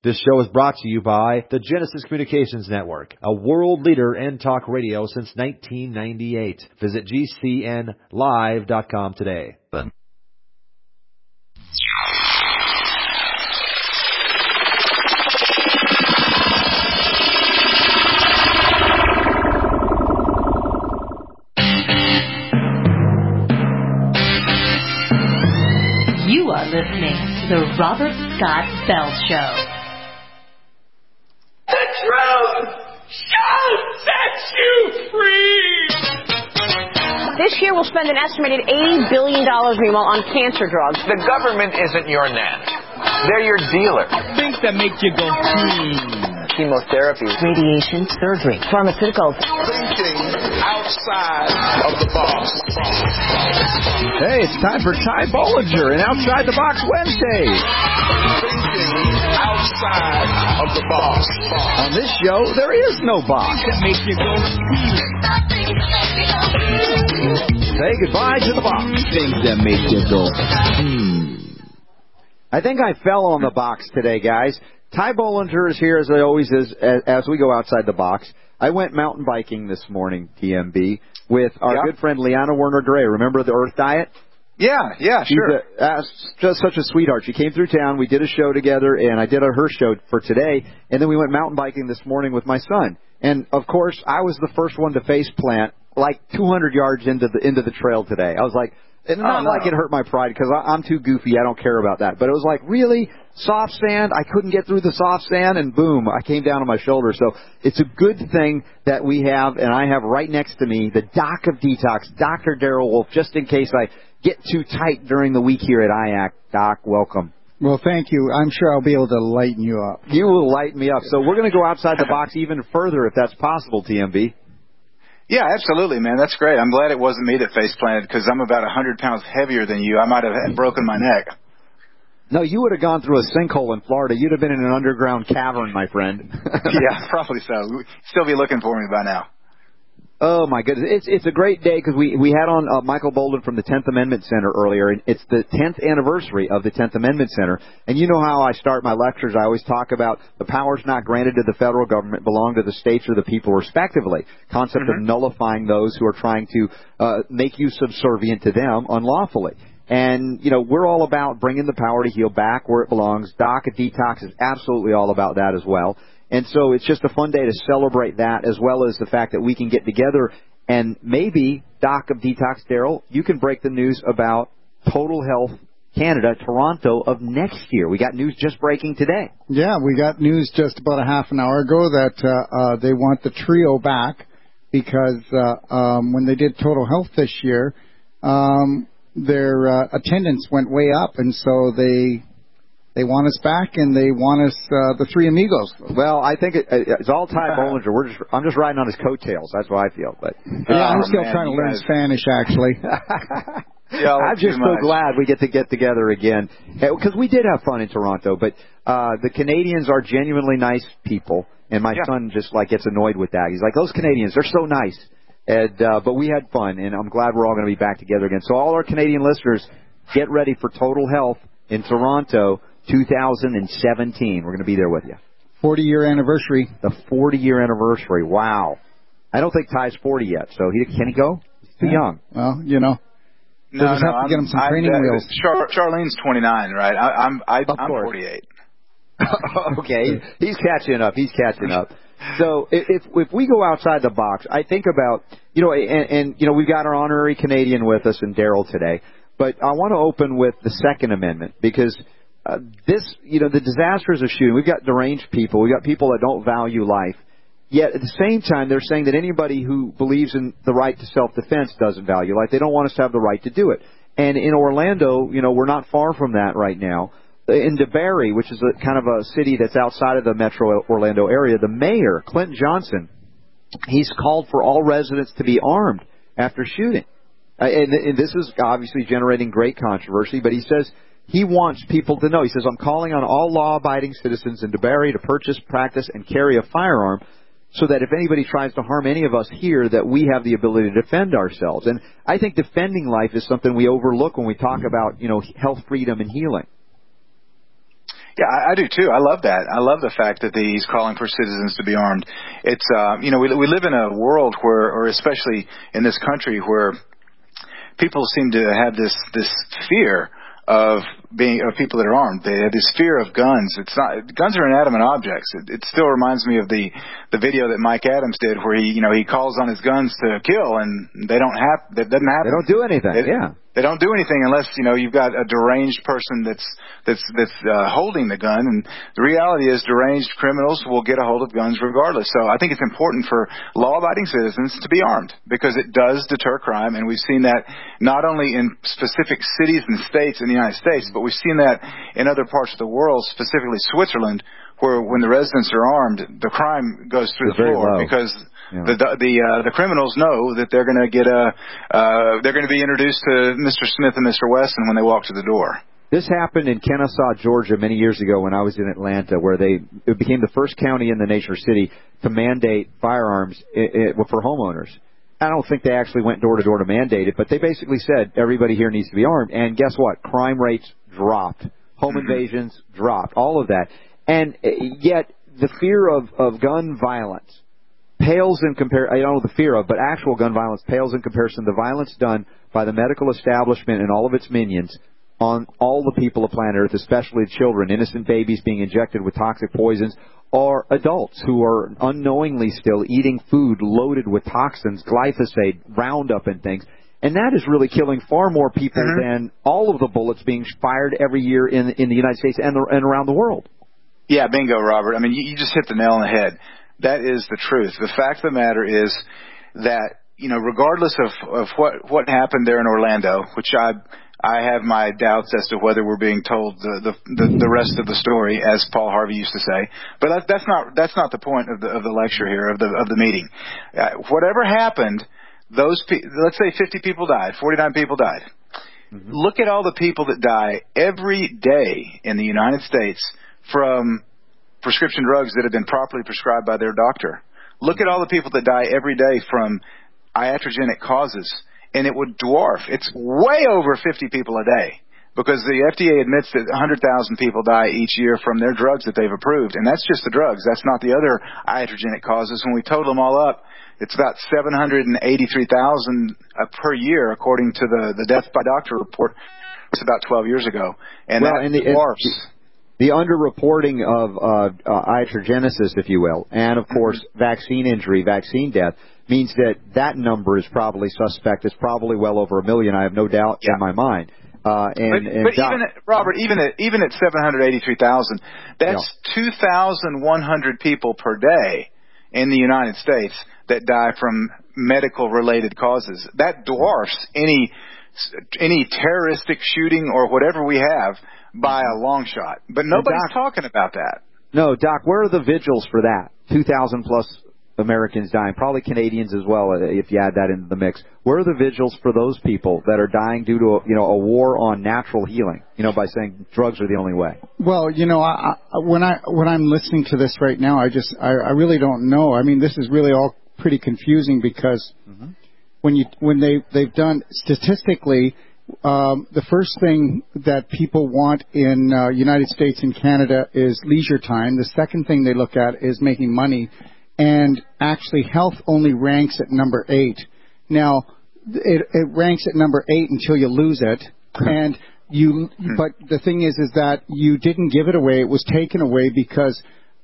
This show is brought to you by the Genesis Communications Network, a world leader in talk radio since 1998. Visit GCNlive.com today. You are listening to the Robert Scott Bell Show. The truth shall set you free. This year we'll spend an estimated $80 billion, meanwhile, on cancer drugs. The government isn't your nan. They're your dealer. Things that make you go, Chemotherapy. Radiation, surgery, pharmaceuticals. Thinking outside of the box. Hey, it's time for Ty Bollinger and Outside the Box Wednesday. Thinking outside of the box. On this show, there is no box. that make you go, Say goodbye to the box. things that make you go, I think I fell on the box today, guys. Ty Bollinger is here, as I always is, as we go outside the box. I went mountain biking this morning, TMB, with our good friend Liana Werner-Gray. Remember the Earth Diet? Yeah, sure. She's just such a sweetheart. She came through town. We did a show together, and I did her show for today. And then we went mountain biking this morning with my son. And, of course, I was the first one to face plant like 200 yards into the trail today. I was like, it's not like it hurt my pride because I'm too goofy. I don't care about that. But it was like, really? Soft sand? I couldn't get through the soft sand, and boom, I came down on my shoulder. So it's a good thing that we have, and I have right next to me, the Doc of Detox, Dr. Daryl Wolf, just in case I get too tight during the week here at IAC. Doc, welcome. Well, thank you. I'm sure I'll be able to lighten you up. You will lighten me up. So we're going to go outside the box even further, if that's possible, TMB. Yeah, absolutely, man. That's great. I'm glad it wasn't me that face planted because I'm about 100 pounds heavier than you. I might have broken my neck. No, you would have gone through a sinkhole in Florida. You'd have been in an underground cavern, my friend. Yeah, probably so. You'd still be looking for me by now. Oh, my goodness. It's a great day because we had on Michael Bolden from the 10th Amendment Center earlier, and it's the 10th anniversary of the 10th Amendment Center. And you know how I start my lectures. I always talk about the powers not granted to the federal government belong to the states or the people respectively. Concept of nullifying those who are trying to make you subservient to them unlawfully. And, you know, we're all about bringing the power to heal back where it belongs. Doc of Detox is absolutely all about that as well. And so it's just a fun day to celebrate that, as well as the fact that we can get together and maybe, Doc of Detox, Daryl, you can break the news about Total Health Canada, Toronto, of next year. We got news just breaking today. Yeah, we got news just about a half an hour ago that they want the trio back because when they did Total Health this year, their attendance went way up, and so they want us back, and they want us, the three amigos. Well, I think it's all Ty Bollinger. I'm just riding on his coattails. That's what I feel. But yeah, I'm still trying to learn Spanish, actually. I'm just so glad we get together again because we did have fun in Toronto. But the Canadians are genuinely nice people, and my son just gets annoyed with that. He's like, those Canadians, they're so nice. And but we had fun, and I'm glad we're all going to be back together again. So all our Canadian listeners, get ready for Total Health in Toronto. 2017. We're going to be there with you. 40-year anniversary. The 40-year anniversary. Wow. I don't think Ty's 40 yet, so can he go? He's too young. Well, you know. We'll just have to get him some training wheels. Charlene's 29, right? I'm 48. Okay. He's catching up. So if we go outside the box, I think about, and we've got our honorary Canadian with us in Daryl today, but I want to open with the Second Amendment because the disasters of shooting, we've got deranged people, we've got people that don't value life, yet at the same time they're saying that anybody who believes in the right to self-defense doesn't value life. They don't want us to have the right to do it. And in Orlando, we're not far from that right now. In DeBary, which is a kind of a city that's outside of the metro Orlando area, the mayor, Clinton Johnson, he's called for all residents to be armed after shooting. And this is obviously generating great controversy, but he says he wants people to know. He says, I'm calling on all law-abiding citizens in DeBary to purchase, practice, and carry a firearm so that if anybody tries to harm any of us here, that we have the ability to defend ourselves. And I think defending life is something we overlook when we talk about, health, freedom, and healing. Yeah, I do too. I love that. I love the fact that he's calling for citizens to be armed. It's, we live in a world where, or especially in this country, where people seem to have this fear of people that are armed. They have this fear of guns. Guns are inanimate objects. It still reminds me of the video that Mike Adams did, where he calls on his guns to kill, and that doesn't happen. They don't do anything. They don't do anything unless you've got a deranged person that's holding the gun. And the reality is, deranged criminals will get a hold of guns regardless. So I think it's important for law-abiding citizens to be armed, because it does deter crime, and we've seen that not only in specific cities and states in the United States, but we've seen that in other parts of the world, specifically Switzerland, where when the residents are armed, the crime goes through the floor because the criminals know that they're going to get they're going to be introduced to Mr. Smith and Mr. Wesson when they walk to the door. This happened in Kennesaw, Georgia, many years ago when I was in Atlanta, where it became the first county in the nation or city to mandate firearms for homeowners. I don't think they actually went door to door to mandate it, but they basically said everybody here needs to be armed. And guess what? Crime rates dropped. Home invasions dropped. All of that. And yet the fear of gun violence pales in comparison. I don't know the fear of, but actual gun violence pales in comparison to the violence done by the medical establishment and all of its minions on all the people of planet Earth, especially children, innocent babies being injected with toxic poisons, or adults who are unknowingly still eating food loaded with toxins, glyphosate, Roundup and things. And that is really killing far more people than all of the bullets being fired every year in the United States and around the world. Yeah, bingo, Robert. I mean, you just hit the nail on the head. That is the truth. The fact of the matter is that, regardless of what happened there in Orlando, which I have my doubts as to whether we're being told the rest of the story, as Paul Harvey used to say. But that's not the point of the lecture here, of the meeting. Whatever happened, let's say 50 people died, 49 people died. Mm-hmm. Look at all the people that die every day in the United States from prescription drugs that have been properly prescribed by their doctor. Look at all the people that die every day from iatrogenic causes, and it would dwarf. It's way over 50 people a day, because the FDA admits that 100,000 people die each year from their drugs that they've approved, and that's just the drugs. That's not the other iatrogenic causes. When we total them all up, it's about 783,000 per year, according to the Death by Doctor report. It's about 12 years ago, and that dwarfs. The underreporting of iatrogenesis, if you will, and, of course, vaccine injury, vaccine death, means that number is probably suspect. It's probably well over 1 million, I have no doubt in my mind. But even at 783,000, that's 2,100 people per day in the United States that die from medical-related causes. That dwarfs any terroristic shooting or whatever we have by a long shot. But nobody's talking about that. No, Doc, where are the vigils for that? 2,000 plus Americans dying, probably Canadians as well, if you add that into the mix. Where are the vigils for those people that are dying due to a war on natural healing, by saying drugs are the only way? Well, when I'm listening to this right now, I really don't know. I mean, this is really all pretty confusing, because when they've done statistically, the first thing that people want in United States and Canada is leisure time. The second thing they look at is making money. And actually, health only ranks at number 8. Now, it ranks at number 8 until you lose it. And but the thing is that you didn't give it away. It was taken away because,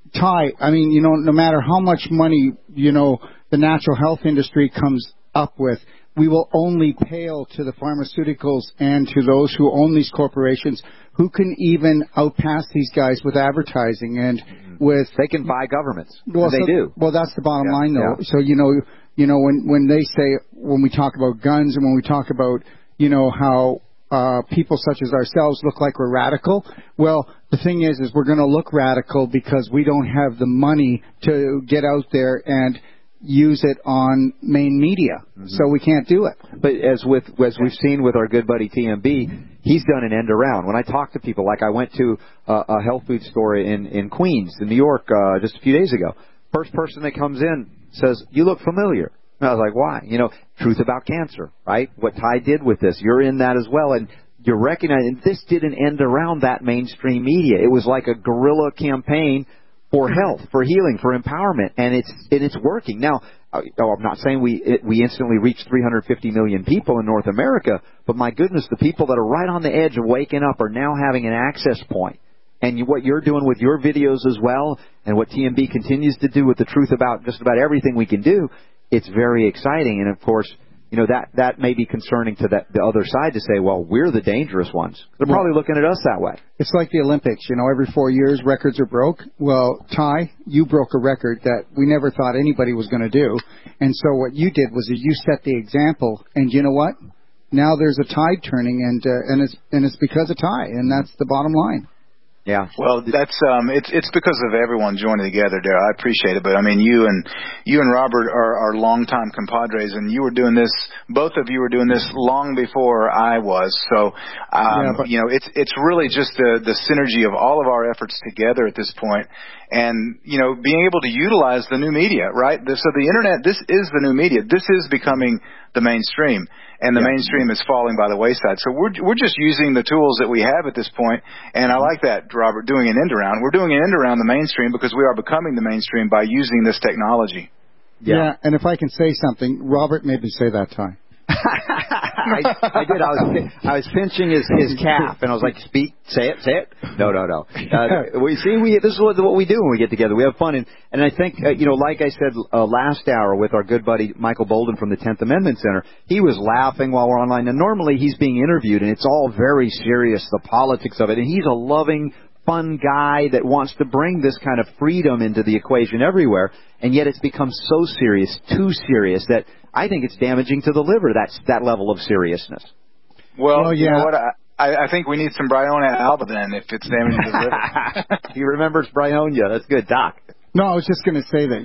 no matter how much money, the natural health industry comes up with, we will only pale to the pharmaceuticals and to those who own these corporations, who can even outpass these guys with advertising and with... They can buy governments. Well, they do. Well, that's the bottom line, though. Yeah. So, when they say, when we talk about guns and when we talk about, how people such as ourselves look like we're radical, well, the thing is we're going to look radical because we don't have the money to get out there and use it on main media, so we can't do it. But as we've seen with our good buddy TMB, he's done an end around. When I talk to people, like I went to a health food store in Queens, in New York, just a few days ago. First person that comes in says, "You look familiar." And I was like, "Why?" Truth about cancer, right? What Ty did with this, you're in that as well. And you're recognizing this didn't end around that mainstream media. It was like a guerrilla campaign for health, for healing, for empowerment, and it's working. Now, I'm not saying we instantly reached 350 million people in North America, but my goodness, the people that are right on the edge of waking up are now having an access point. And what you're doing with your videos as well, and what TMB continues to do with the truth about just about everything we can do, it's very exciting. And, of course, that may be concerning to the other side to say, well, we're the dangerous ones. They're probably looking at us that way. It's like the Olympics. Every 4 years, records are broke. Well, Ty, you broke a record that we never thought anybody was going to do. And so what you did was you set the example. And you know what? Now there's a tide turning, and it's because of Ty, and that's the bottom line. Yeah. Well, that's it's because of everyone joining together, Darryl. I appreciate it, but I mean, you and Robert are longtime compadres, and you were doing this. Both of you were doing this long before I was. So, it's really just the synergy of all of our efforts together at this point, and being able to utilize the new media, right? So the internet, this is the new media. This is becoming the mainstream. And the mainstream is falling by the wayside. So we're just using the tools that we have at this point. And I like that, Robert, doing an end around. We're doing an end around the mainstream because we are becoming the mainstream by using this technology. Yeah, and if I can say something, Robert made me say that, Ty. I did. I was pinching his calf, and I was like, "Speak, say it." No. This is what we do when we get together. We have fun, and I think like I said last hour with our good buddy Michael Bolden from the 10th Amendment Center, he was laughing while we're online. And normally he's being interviewed, and it's all very serious, the politics of it. And he's a loving, fun guy that wants to bring this kind of freedom into the equation everywhere, and yet it's become so serious, too serious, that I think it's damaging to the liver, that level of seriousness. Well, you know what? I think we need some Bryonia Alba then, if it's damaging to the liver. He remembers Bryonia. That's good, Doc. No, I was just going to say that,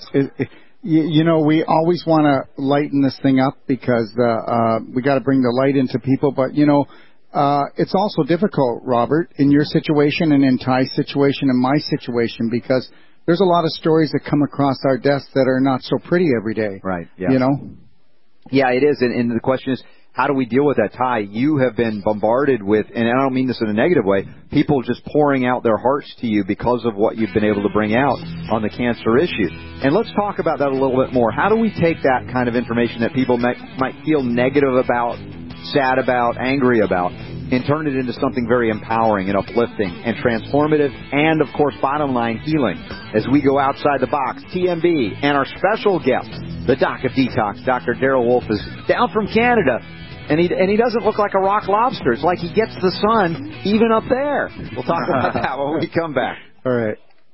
we always want to lighten this thing up because we got to bring the light into people, but, it's also difficult, Robert, in your situation and in Ty's situation and my situation, because there's a lot of stories that come across our desk that are not so pretty every day. Right, yeah. Yeah, it is. And the question is, how do we deal with that, Ty? You have been bombarded with, and I don't mean this in a negative way, people just pouring out their hearts to you because of what you've been able to bring out on the cancer issue. And let's talk about that a little bit more. How do we take that kind of information that people might feel negative about, sad about, angry about, and turn it into something very empowering and uplifting and transformative and, of course, bottom line, healing? As we go outside the box, TMB and our special guest, the Doc of Detox, Dr. Darryl Wolfe, is down from Canada, and he doesn't look like a rock lobster. It's like he gets the sun even up there. We'll talk about that when we come back. All right.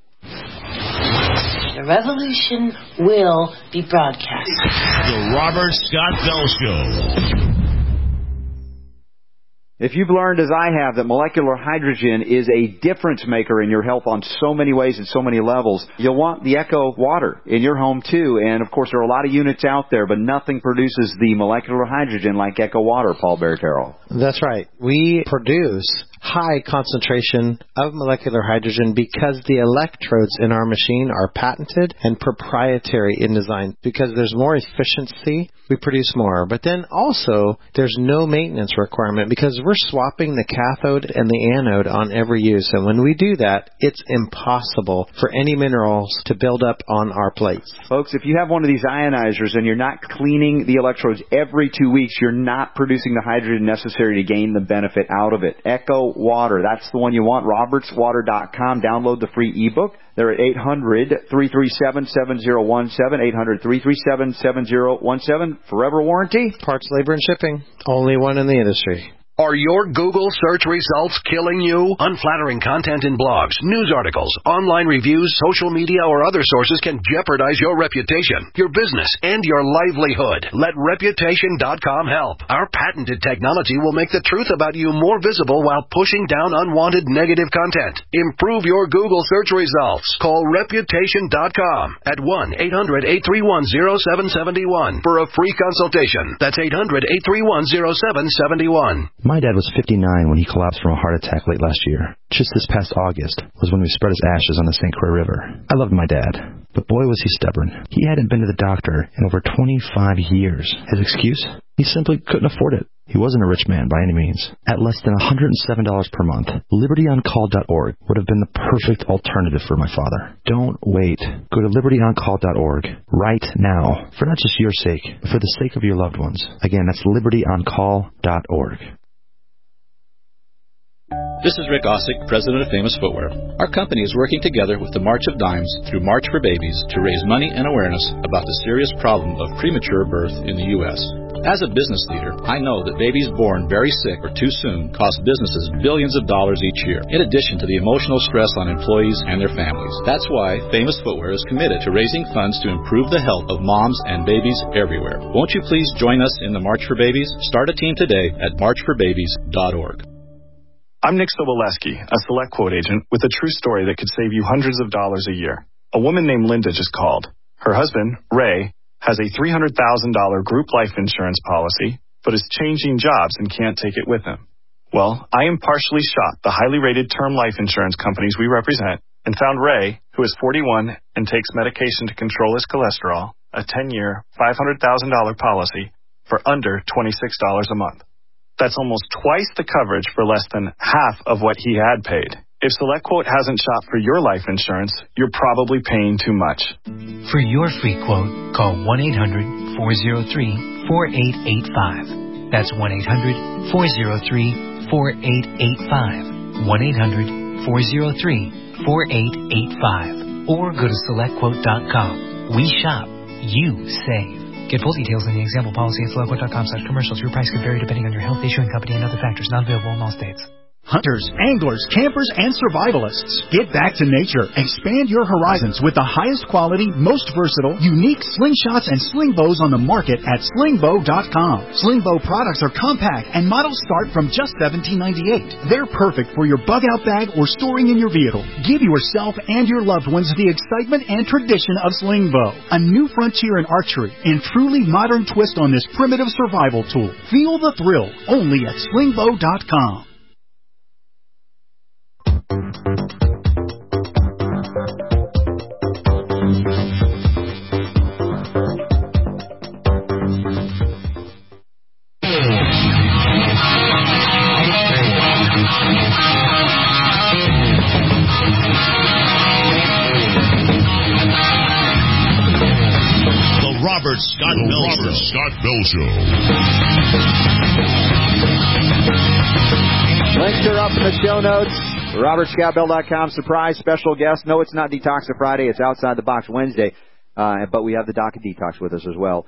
The revolution will be broadcast. The Robert Scott Bell Show. If you've learned, as I have, that molecular hydrogen is a difference maker in your health on so many ways and so many levels, you'll want the Echo water in your home, too. And, of course, there are a lot of units out there, but nothing produces the molecular hydrogen like Echo water, Paul Bertero. That's right. We produce high concentration of molecular hydrogen because the electrodes in our machine are patented and proprietary in design. Because there's more efficiency, we produce more. But then also, there's no maintenance requirement because we're swapping the cathode and the anode on every use. And when we do that, it's impossible for any minerals to build up on our plates. Folks, if you have one of these ionizers and you're not cleaning the electrodes every 2 weeks, you're not producing the hydrogen necessary to gain the benefit out of it. Echo Water, that's the one you want. RobertsWater.com. Download the free ebook. They're at 800-337-7017, 800-337-7017. Forever warranty. Parts, labor, and shipping. Only one in the industry. Are your Google search results killing you? Unflattering content in blogs, news articles, online reviews, social media, or other sources can jeopardize your reputation, your business, and your livelihood. Let Reputation.com help. Our patented technology will make the truth about you more visible while pushing down unwanted negative content. Improve your Google search results. Call Reputation.com at 1-800-831-0771 for a free consultation. That's 800-831-0771. My dad was 59 when he collapsed from a heart attack late last year. Just this past August was when we spread his ashes on the St. Croix River. I loved my dad, but boy was he stubborn. He hadn't been to the doctor in over 25 years. His excuse? He simply couldn't afford it. He wasn't a rich man by any means. At less than $107 per month, LibertyOnCall.org would have been the perfect alternative for my father. Don't wait. Go to LibertyOnCall.org right now, for not just your sake, but for the sake of your loved ones. Again, that's LibertyOnCall.org. This is Rick Ossick, president of Famous Footwear. Our company is working together with the March of Dimes through March for Babies to raise money and awareness about the serious problem of premature birth in the U.S. As a business leader, I know that babies born very sick or too soon cost businesses billions of dollars each year, in addition to the emotional stress on employees and their families. That's why Famous Footwear is committed to raising funds to improve the health of moms and babies everywhere. Won't you please join us in the March for Babies? Start a team today at marchforbabies.org. I'm Nick Soboleski, a Select Quote agent with a true story that could save you hundreds of dollars a year. A woman named Linda just called. Her husband, Ray, has a $300,000 group life insurance policy, but is changing jobs and can't take it with him. Well, I impartially shot the highly rated term life insurance companies we represent and found Ray, who is 41 and takes medication to control his cholesterol, a 10-year, $500,000 policy for under $26 a month. That's almost twice the coverage for less than half of what he had paid. If SelectQuote hasn't shopped for your life insurance, you're probably paying too much. For your free quote, call 1-800-403-4885. That's 1-800-403-4885. 1-800-403-4885. Or go to SelectQuote.com. We shop. You save. Get full details in the example policy at SelectQuote.com/commercials. Your price could vary depending on your health, issuing company, and other factors. Not available in all states. Hunters, anglers, campers, and survivalists. Get back to nature. Expand your horizons with the highest quality, most versatile, unique slingshots and sling bows on the market at slingbow.com. Slingbow products are compact and models start from just $17.98. They're perfect for your bug-out bag or storing in your vehicle. Give yourself and your loved ones the excitement and tradition of Slingbow, a new frontier in archery and truly modern twist on this primitive survival tool. Feel the thrill only at slingbow.com. Robert Scott Bell Show. Links are up in the show notes. RobertScottBell.com. Surprise special guest. No, it's not Detox Friday. It's Outside the Box Wednesday. But we have the Doc of Detox with us as well.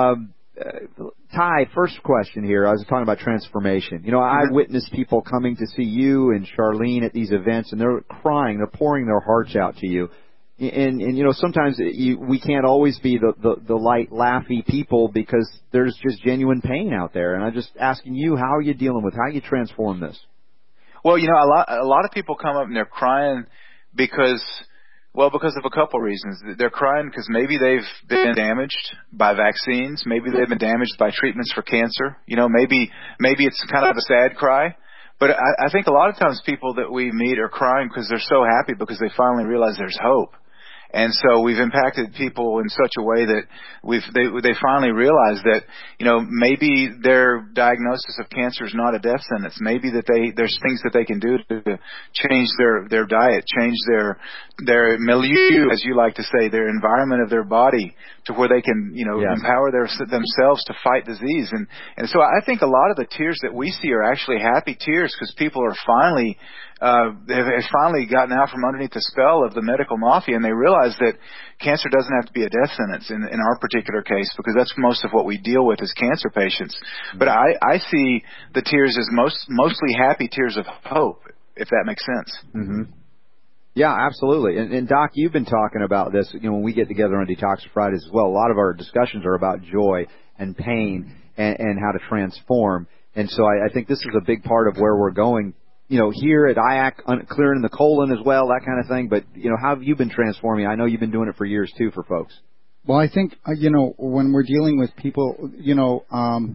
Ty, first question here. I was talking about transformation. You know, I witness people coming to see you and Charlene at these events, and they're crying. They're pouring their hearts out to you. And you know, sometimes we can't always be the light, laughy people because there's just genuine pain out there. And I'm just asking you, how are you dealing with, how you transform this? Well, you know, a lot of people come up and they're crying because of a couple of reasons. They're crying because maybe they've been damaged by vaccines. Maybe they've been damaged by treatments for cancer. You know, maybe it's kind of a sad cry. But I think a lot of times people that we meet are crying because they're so happy because they finally realize there's hope. And so we've impacted people in such a way that they finally realize that, you know, maybe their diagnosis of cancer is not a death sentence. Maybe that there's things that they can do to change their diet, change their milieu, as you like to say, their environment of their body, to where they can, you know, empower themselves to fight disease. And so I think a lot of the tears that we see are actually happy tears because people are finally have finally gotten out from underneath the spell of the medical mafia, and they realize that cancer doesn't have to be a death sentence in our particular case, because that's most of what we deal with as cancer patients. But I see the tears as mostly happy tears of hope, if that makes sense. Mm-hmm. Yeah, absolutely. And Doc, you've been talking about this, you know, when we get together on Detox Fridays as well. A lot of our discussions are about joy and pain and how to transform. And so I think this is a big part of where we're going. You know, here at IAC, clearing the colon as well, that kind of thing. But, you know, how have you been transforming? I know you've been doing it for years, too, for folks. Well, I think, you know, when we're dealing with people, you know,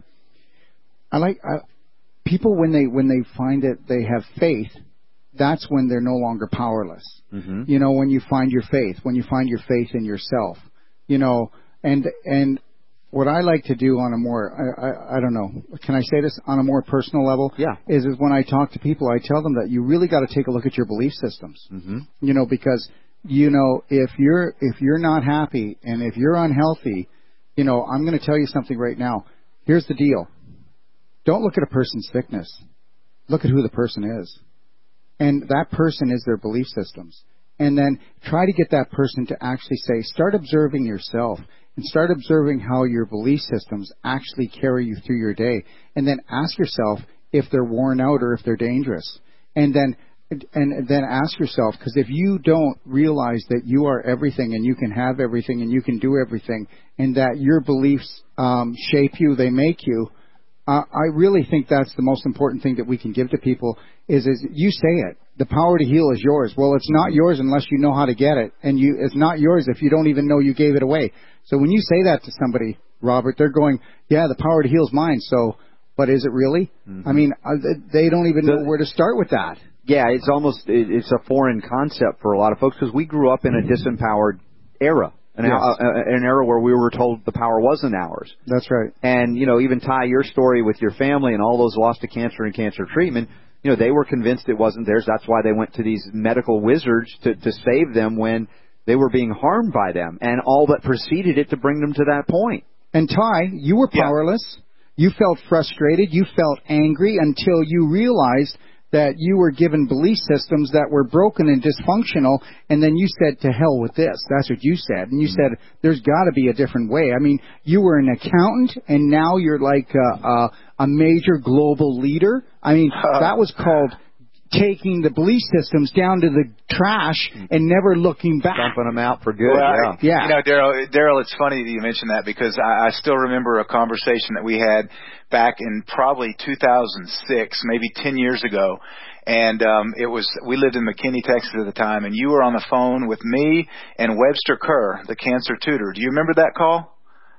people when they find that they have faith, that's when they're no longer powerless. Mm-hmm. You know, when you find your faith in yourself, you know, and what I like to do on a more, I don't know, can I say this, on a more personal level? Yeah. Is when I talk to people, I tell them that you really got to take a look at your belief systems. Mm-hmm. You know, because, you know, if you're not happy and if you're unhealthy, you know, I'm going to tell you something right now. Here's the deal. Don't look at a person's sickness. Look at who the person is. And that person is their belief systems. And then try to get that person to actually say, start observing yourself and start observing how your belief systems actually carry you through your day. And then ask yourself if they're worn out or if they're dangerous. And then ask yourself, because if you don't realize that you are everything and you can have everything and you can do everything and that your beliefs shape you, they make you, I really think that's the most important thing that we can give to people is you say it. The power to heal is yours. Well, it's not yours unless you know how to get it. And it's not yours if you don't even know you gave it away. So when you say that to somebody, Robert, they're going, yeah, the power to heal is mine. So, but is it really? Mm-hmm. I mean, they don't even know where to start with that. Yeah, it's a foreign concept for a lot of folks because we grew up in a disempowered era. An era where we were told the power wasn't ours. That's right. And, you know, even Ty, your story with your family and all those lost to cancer and cancer treatment, you know, they were convinced it wasn't theirs. That's why they went to these medical wizards to save them when they were being harmed by them and all that preceded it to bring them to that point. And Ty, you were powerless. Yeah. You felt frustrated. You felt angry until you realized that you were given belief systems that were broken and dysfunctional, and then you said, to hell with this. That's what you said. And you said, there's got to be a different way. I mean, you were an accountant, and now you're like a major global leader. I mean, that was called taking the belief systems down to the trash and never looking back. Dumping them out for good, yeah. You know, Daryl, it's funny that you mentioned that because I still remember a conversation that we had back in probably 2006, maybe 10 years ago. And we lived in McKinney, Texas at the time, and you were on the phone with me and Webster Kerr, the cancer tutor. Do you remember that call?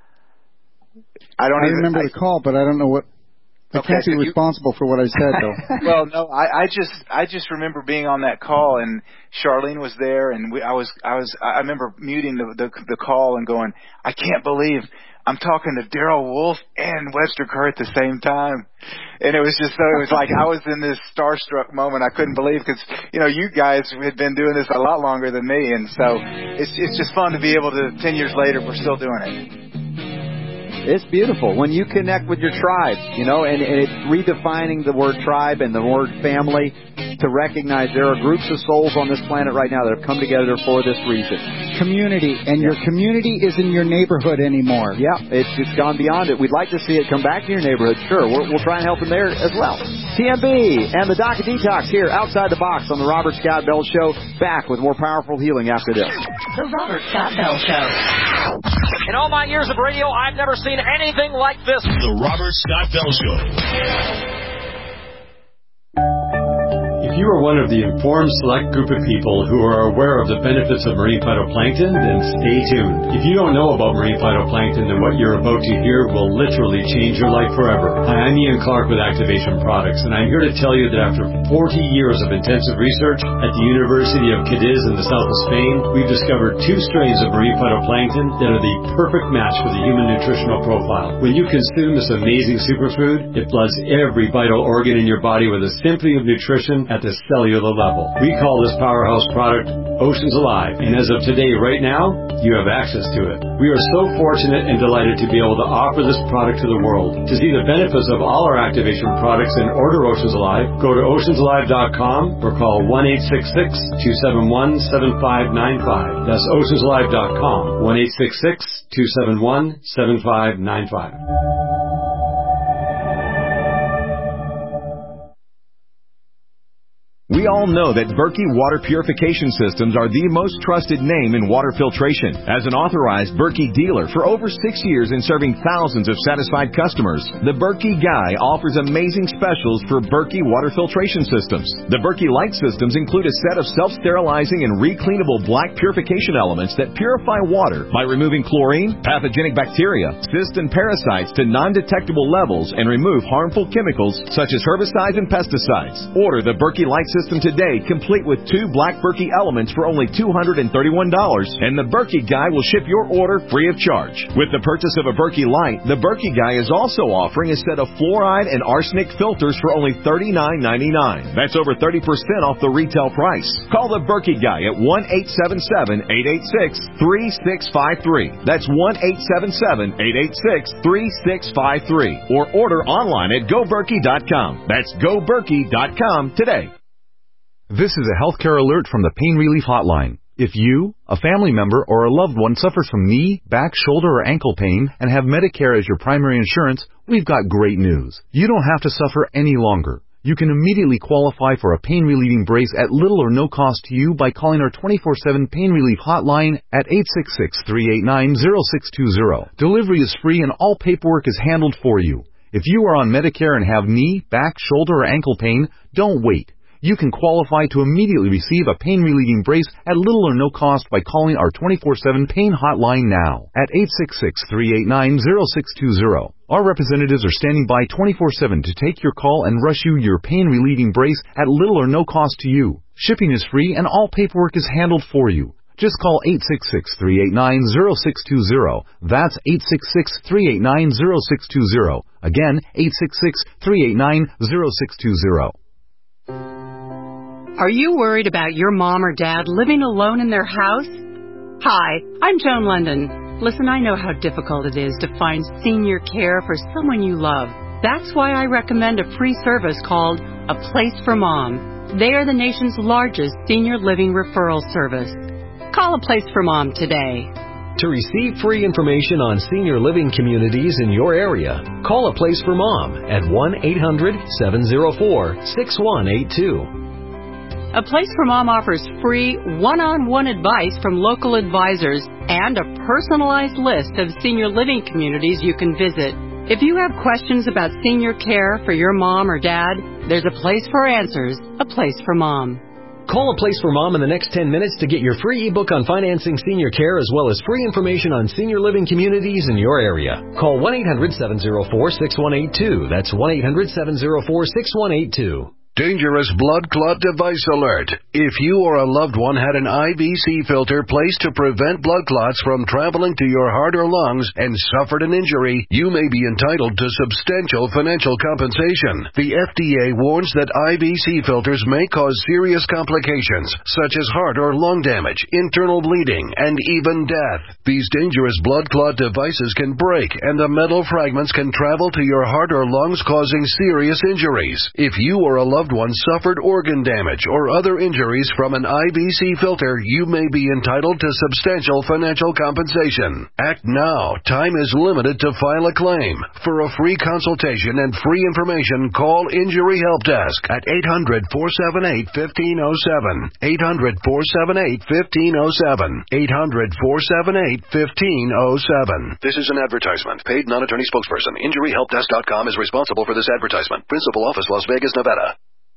I remember the call, but I don't know what. I can't be responsible for what I said, though. Well, no, I just remember being on that call, and Charlene was there, and I remember muting the call and going, I can't believe I'm talking to Daryl Wolf and Webster Kerr at the same time. And it was like I was in this starstruck moment. I couldn't believe because, you know, you guys had been doing this a lot longer than me, and so it's just fun to be able to. 10 years later, we're still doing it. It's beautiful when you connect with your tribe, you know, and it's redefining the word tribe and the word family to recognize there are groups of souls on this planet right now that have come together for this reason. Community, and your community isn't your neighborhood anymore. Yeah, it's gone beyond it. We'd like to see it come back to your neighborhood. Sure, we'll try and help them there as well. TMB and the Doc of Detox here outside the box on the Robert Scott Bell Show. Back with more powerful healing after this. The Robert Scott Bell Show. In all my years of radio, I've never seen anything like this. The Robert Scott Bell Show. If you are one of the informed select group of people who are aware of the benefits of marine phytoplankton, then stay tuned. If you don't know about marine phytoplankton, then what you're about to hear will literally change your life forever. Hi, I'm Ian Clark with Activation Products, and I'm here to tell you that after 40 years of intensive research at the University of Cadiz in the south of Spain, we've discovered 2 strains of marine phytoplankton that are the perfect match for the human nutritional profile. When you consume this amazing superfood, it floods every vital organ in your body with a symphony of nutrition at the cellular level. We call this powerhouse product Oceans Alive, and as of today, right now, you have access to it. We are so fortunate and delighted to be able to offer this product to the world. To see the benefits of all our activation products and order Oceans Alive, go to oceansalive.com or call 1-866-271-7595. That's oceansalive.com, 1-866-271-7595. We all know that Berkey Water Purification Systems are the most trusted name in water filtration. As an authorized Berkey dealer for over 6 years and serving thousands of satisfied customers, the Berkey Guy offers amazing specials for Berkey water filtration systems. The Berkey Light systems include a set of self-sterilizing and recleanable black purification elements that purify water by removing chlorine, pathogenic bacteria, cysts, and parasites to non-detectable levels and remove harmful chemicals such as herbicides and pesticides. Order the Berkey Light system today, complete with 2 Black Berkey elements for only $231, and the Berkey Guy will ship your order free of charge. With the purchase of a Berkey Light, the Berkey Guy is also offering a set of fluoride and arsenic filters for only $39.99. That's over 30% off the retail price. Call the Berkey Guy at 1-877-886-3653. That's 1-877-886-3653. Or order online at GoBerkey.com. That's GoBerkey.com today. This is a healthcare alert from the Pain Relief Hotline. If you, a family member, or a loved one suffers from knee, back, shoulder, or ankle pain and have Medicare as your primary insurance, we've got great news. You don't have to suffer any longer. You can immediately qualify for a pain-relieving brace at little or no cost to you by calling our 24/7 Pain Relief Hotline at 866-389-0620. Delivery is free and all paperwork is handled for you. If you are on Medicare and have knee, back, shoulder, or ankle pain, don't wait. You can qualify to immediately receive a pain-relieving brace at little or no cost by calling our 24/7 Pain Hotline now at 866-389-0620. Our representatives are standing by 24/7 to take your call and rush you your pain-relieving brace at little or no cost to you. Shipping is free and all paperwork is handled for you. Just call 866-389-0620. That's 866-389-0620. Again, 866-389-0620. Are you worried about your mom or dad living alone in their house? Hi, I'm Joan London. Listen, I know how difficult it is to find senior care for someone you love. That's why I recommend a free service called A Place for Mom. They are the nation's largest senior living referral service. Call A Place for Mom today. To receive free information on senior living communities in your area, call A Place for Mom at 1-800-704-6182. A Place for Mom offers free one-on-one advice from local advisors and a personalized list of senior living communities you can visit. If you have questions about senior care for your mom or dad, there's a place for answers, A Place for Mom. Call A Place for Mom in the next 10 minutes to get your free ebook on financing senior care as well as free information on senior living communities in your area. Call 1-800-704-6182. That's 1-800-704-6182. Dangerous blood clot device alert. If you or a loved one had an IVC filter placed to prevent blood clots from traveling to your heart or lungs and suffered an injury, you may be entitled to substantial financial compensation. The FDA warns that IVC filters may cause serious complications, such as heart or lung damage, internal bleeding, and even death. These dangerous blood clot devices can break, and the metal fragments can travel to your heart or lungs, causing serious injuries. If you or a loved one suffered organ damage or other injuries from an IVC filter, you may be entitled to substantial financial compensation. Act now. Time is limited to file a claim. For a free consultation and free information, call Injury Help Desk at 800-478-1507. 800-478-1507. 800-478-1507. This is an advertisement. Paid non-attorney spokesperson. InjuryHelpDesk.com is responsible for this advertisement. Principal office, Las Vegas, Nevada.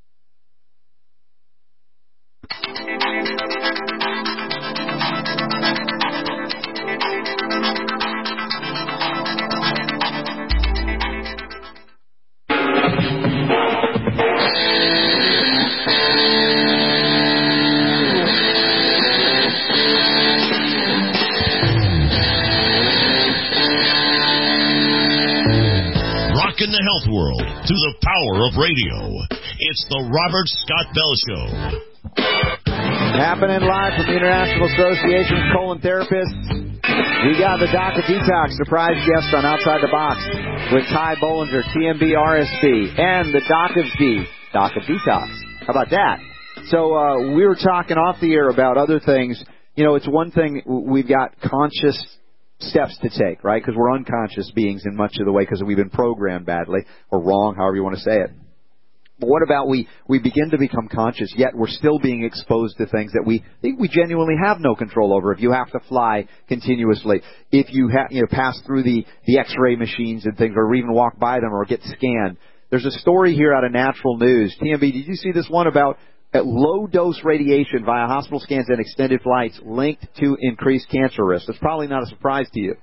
In the health world through the power of radio. It's the Robert Scott Bell Show. Happening live from the International Association of Colon Therapists. We got the Doc of Detox surprise guest on Outside the Box with Ty Bollinger, TMB RSP, and the Doc of D, Doc of Detox. How about that? So we were talking off the air about other things. You know, it's one thing we've got conscious steps to take, right? Because we're unconscious beings in much of the way because we've been programmed badly or wrong, however you want to say it. But what about we begin to become conscious, yet we're still being exposed to things that we think we genuinely have no control over. If you have to fly continuously, if you pass through the X-ray machines and things, or even walk by them or get scanned. There's a story here out of Natural News. TMB, did you see this one about low-dose radiation via hospital scans and extended flights linked to increased cancer risk? That's probably not a surprise to you.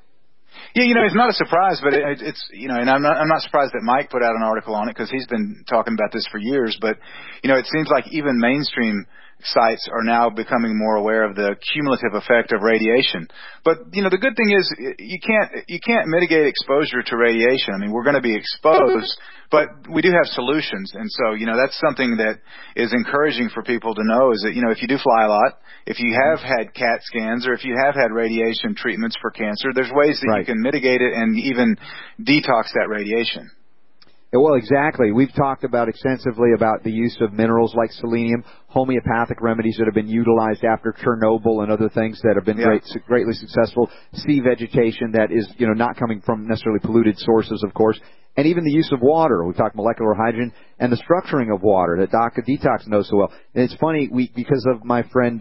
Yeah, it's not a surprise, but it's and I'm not surprised that Mike put out an article on it because he's been talking about this for years. But it seems like even mainstream sites are now becoming more aware of the cumulative effect of radiation. But the good thing is you can't mitigate exposure to radiation. I mean, we're going to be exposed, but we do have solutions, and so that's something that is encouraging for people to know is that if you do fly a lot, if you have had CAT scans, or if you have had radiation treatments for cancer, there's ways that you can mitigate it and even detox that radiation. Well, exactly. We've talked about extensively about the use of minerals like selenium, homeopathic remedies that have been utilized after Chernobyl and other things that have been greatly successful, sea vegetation that is, not coming from necessarily polluted sources, of course, and even the use of water. We talked molecular hydrogen and the structuring of water that Dr. Detox knows so well. And it's funny, because of my friend,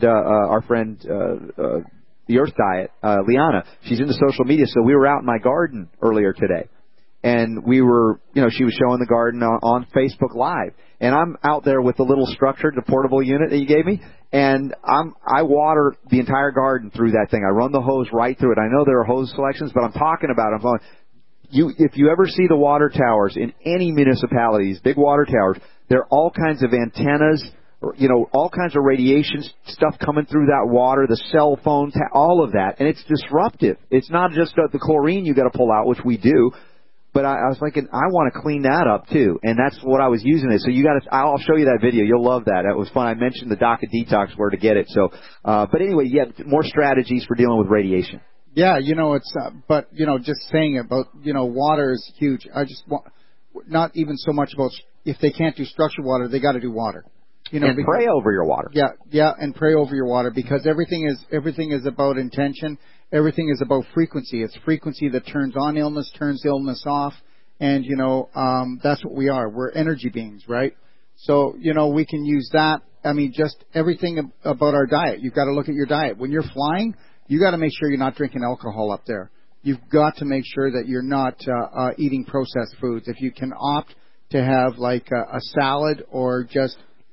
the Earth Diet, Liana, she's into social media, so we were out in my garden earlier today. And we were, she was showing the garden on Facebook Live. And I'm out there with the little structure, the portable unit that you gave me. And I water the entire garden through that thing. I run the hose right through it. I know there are hose selections, but I'm talking about it. I'm going, if you ever see the water towers in any municipalities, big water towers, there are all kinds of antennas, all kinds of radiation stuff coming through that water, the cell phone, all of that. And it's disruptive. It's not just the chlorine you got to pull out, which we do. But I was thinking, I want to clean that up too, and that's what I was using it. So I'll show you that video. You'll love that. It was fun. I mentioned the DACA Detox where to get it. So, but anyway, more strategies for dealing with radiation. Yeah, it's, but just saying about water is huge. I just want not even so much about if they can't do structured water, they got to do water. And pray over your water. Yeah, and pray over your water because everything is about intention. Everything is about frequency. It's frequency that turns on illness, turns illness off, and that's what we are. We're energy beings, right? So we can use that. I mean, just everything about our diet. You've got to look at your diet. When you're flying, you got to make sure you're not drinking alcohol up there. You've got to make sure that you're not eating processed foods. If you can opt to have like a salad or just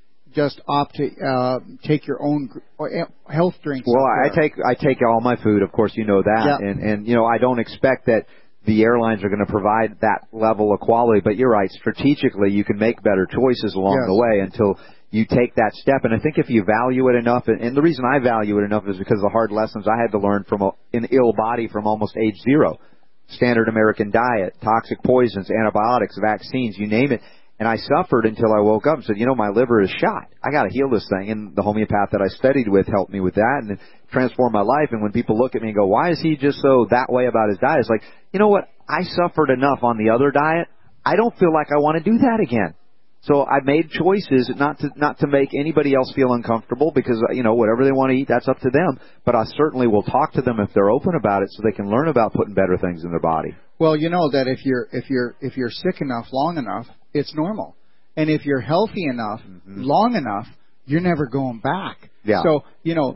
opt to take your own health drinks. Well, I take all my food, of course, you know that, and I don't expect that the airlines are going to provide that level of quality. But you're right, strategically, you can make better choices along the way until you take that step. And I think if you value it enough, and the reason I value it enough is because of the hard lessons I had to learn from an ill body from almost age 0. Standard American diet, toxic poisons, antibiotics, vaccines, you name it. And I suffered until I woke up and said, my liver is shot. I got to heal this thing. And the homeopath that I studied with helped me with that and transformed my life. And when people look at me and go, why is he just so that way about his diet? It's like, you know what? I suffered enough on the other diet. I don't feel like I want to do that again. So I made choices not to make anybody else feel uncomfortable because, whatever they want to eat, that's up to them. But I certainly will talk to them if they're open about it so they can learn about putting better things in their body. Well, that if you're sick enough long enough, it's normal. And if you're healthy enough, long enough, you're never going back. Yeah. So,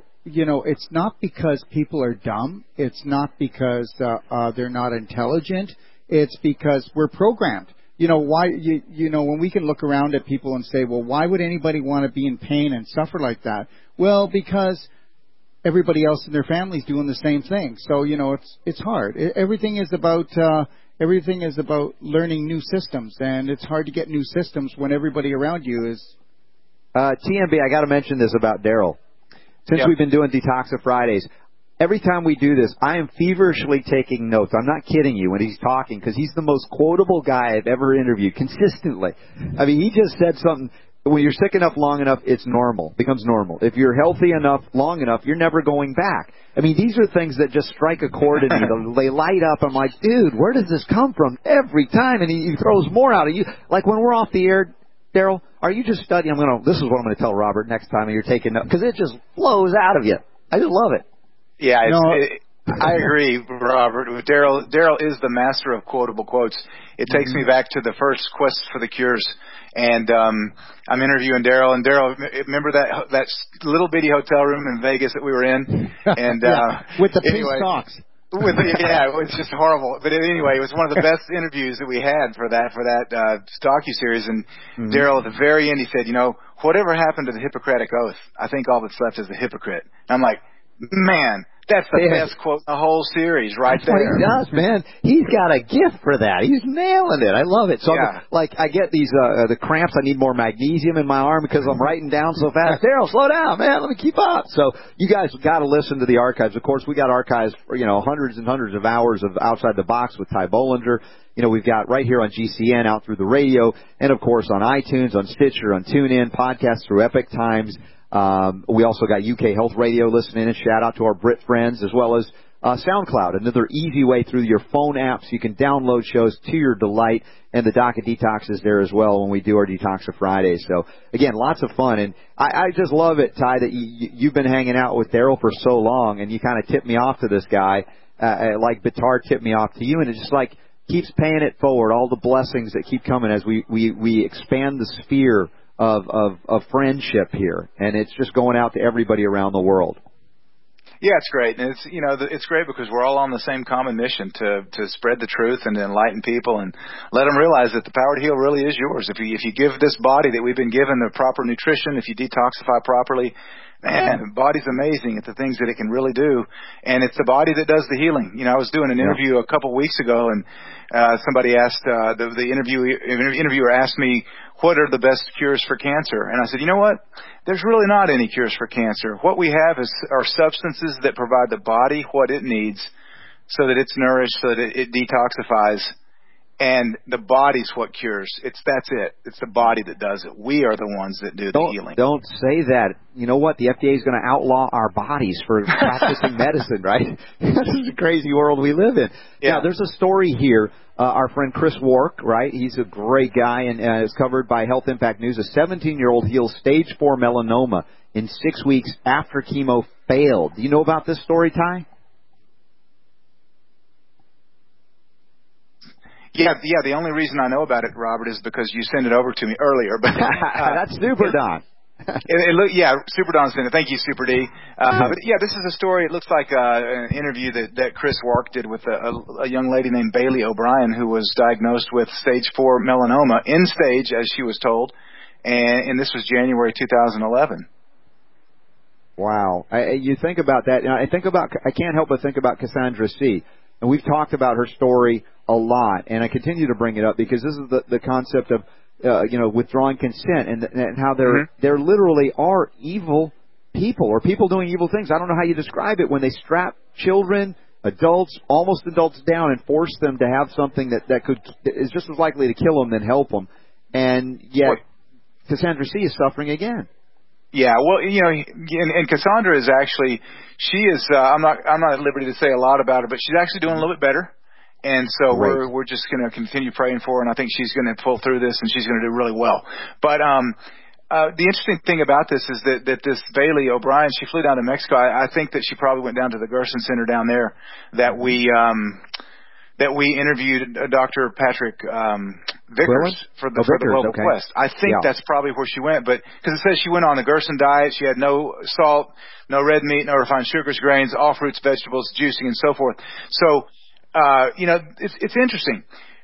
it's not because people are dumb. It's not because they're not intelligent. It's because we're programmed. Why, when we can look around at people and say, well, why would anybody want to be in pain and suffer like that? Well, because everybody else in their family's doing the same thing. So, it's hard. Everything is about learning new systems, and it's hard to get new systems when everybody around you is. TMB, I got to mention this about Daryl. Since we've been doing Detoxa Fridays, every time we do this, I am feverishly taking notes. I'm not kidding you when he's talking because he's the most quotable guy I've ever interviewed consistently. I mean, he just said something. When you're sick enough long enough, it's normal, becomes normal. If you're healthy enough long enough, you're never going back. I mean, these are things that just strike a chord in me. They light up. I'm like, dude, where does this come from every time? And he throws more out at you. Like when we're off the air, Daryl, are you just studying? This is what I'm going to tell Robert next time you're taking notes because it just flows out of you. I just love it. Yeah, I agree, Robert. Daryl is the master of quotable quotes. It takes me back to the first Quest for the Cures. And I'm interviewing Daryl. And Daryl, remember that little bitty hotel room in Vegas that we were in? And with the pink socks. It was just horrible. But anyway, it was one of the best interviews that we had for that docuseries. And Daryl, at the very end, he said, whatever happened to the Hippocratic Oath? I think all that's left is the hypocrite. And I'm like, man, That's the best quote in the whole series, right there. What he does, man. He's got a gift for that. He's nailing it. I love it. So, I get these the cramps. I need more magnesium in my arm because I'm writing down so fast. Daryl, slow down, man. Let me keep up. So, you guys got to listen to the archives. Of course, we got archives for hundreds and hundreds of hours of Outside the Box with Ty Bollinger. We've got right here on GCN, out through the radio, and of course on iTunes, on Stitcher, on TuneIn, podcasts through Epic Times. We also got UK Health Radio listening in. Shout out to our Brit friends, as well as SoundCloud, another easy way through your phone apps. You can download shows to your delight, and the Doc of Detox is there as well when we do our Detox of Fridays. So, again, lots of fun. And I just love it, Ty, that you've been hanging out with Daryl for so long, and you kind of tipped me off to this guy, like Bitar tipped me off to you, and it just keeps paying it forward, all the blessings that keep coming as we expand the sphere of friendship here, and it's just going out to everybody around the world. Yeah, it's great, and it's great because we're all on the same common mission to spread the truth and to enlighten people and let them realize that the power to heal really is yours. If you give this body that we've been given the proper nutrition, if you detoxify properly, man, the body's amazing at the things that it can really do, and it's the body that does the healing. I was doing an interview a couple weeks ago, and somebody asked the interviewer asked me, what are the best cures for cancer? And I said, you know what? There's really not any cures for cancer. What we have are substances that provide the body what it needs so that it's nourished, so that it detoxifies. And the body's what cures. That's it. It's the body that does it. We are the ones that do the healing. Don't say that. You know what? The FDA is going to outlaw our bodies for practicing medicine, right? This is a crazy world we live in. Yeah. Now, there's a story here. Our friend Chris Wark, right? He's a great guy and is covered by Health Impact News. A 17-year-old heals stage 4 melanoma in 6 weeks after chemo failed. Do you know about this story, Ty? Yeah. The only reason I know about it, Robert, is because you sent it over to me earlier. But that's Super Don. Super Don sent it. Thank you, Super D. But this is a story. It looks like an interview that Chris Wark did with a young lady named Bailey O'Brien, who was diagnosed with stage 4 melanoma, end stage, as she was told, and this was January 2011. Wow. You think about that. I can't help but think about Cassandra C. And we've talked about her story a lot, and I continue to bring it up because this is the concept of withdrawing consent and how there literally are evil people or people doing evil things. I don't know how you describe it when they strap children, almost adults down and force them to have something that is just as likely to kill them than help them. And yet Cassandra C. is suffering again. Yeah, well, and Cassandra is actually, I'm not at liberty to say a lot about her, but she's actually doing a little bit better. And so we're just going to continue praying for her, and I think she's going to pull through this, and she's going to do really well. But the interesting thing about this is that this Bailey O'Brien, she flew down to Mexico. I think that she probably went down to the Gerson Center down there that we interviewed Dr. Patrick Vickers for the Global Quest. I think that's probably where she went, but because it says she went on the Gerson diet, she had no salt, no red meat, no refined sugars, grains, all fruits, vegetables, juicing, and so forth. So, it's interesting.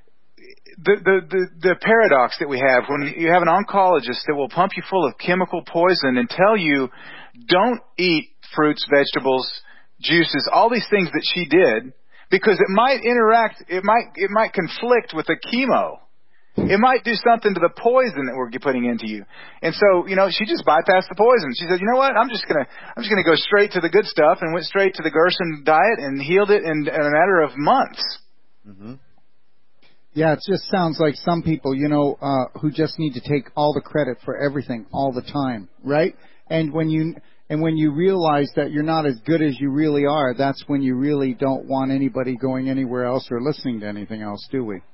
The paradox that we have when you have an oncologist that will pump you full of chemical poison and tell you don't eat fruits, vegetables, juices, all these things that she did, because it might conflict with the chemo. It might do something to the poison that we're putting into you. And so, she just bypassed the poison. She said, you know what? I'm just gonna go straight to the good stuff, and went straight to the Gerson diet and healed it in a matter of months. Mm-hmm. Yeah, it just sounds like some people, who just need to take all the credit for everything all the time, right? And when you realize that you're not as good as you really are, that's when you really don't want anybody going anywhere else or listening to anything else, do we?